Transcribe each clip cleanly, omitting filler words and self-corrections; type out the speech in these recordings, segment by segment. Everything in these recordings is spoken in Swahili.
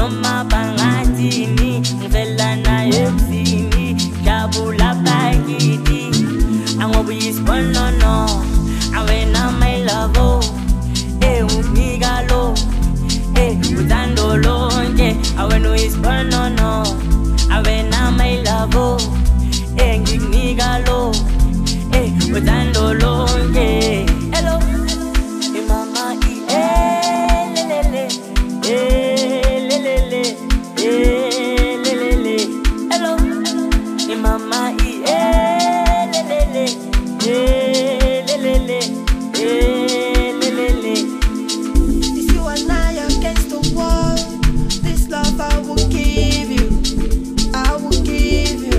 noma bangatini ngivela naye ebusini jabula bakiti angobuyisibonono awena my love unginika lo uthando lonke awena uyisibonono awena my love ngikunika lo uthando lonke. Hello mama lelele lelele lelele. Hello mama lelele lelele lelele. It's you and I against the wall. This love I will give you, I will give you.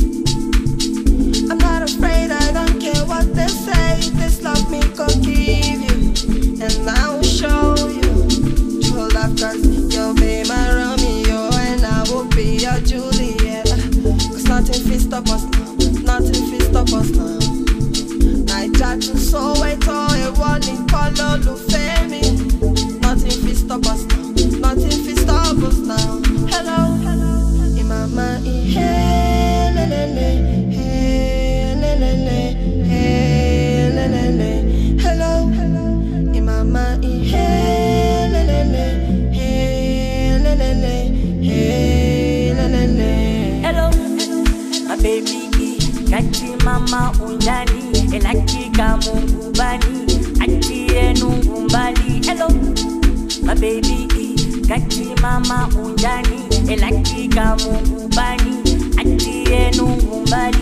I'm not afraid, I don't care what they say. This love me go give you, and I will show you true love, cause you'll be my Romeo and I will be your Juliet. Cause nothing fit stop us now, nothing fit stop us now. I judge you so wait all a warning color look me. Nothing fit stop us now, nothing fit stop us now. Hello, mama, hey, lelele, hey, lelele, hey, lelele. Hello, mama, hey, lelele, hey, lelele, hey, lelele. Hello my baby kati mama unjani elakika Mungu bani atie nungu mbali. Hello my baby kati mama unjani elakika Mungu bani atie nungu mbali.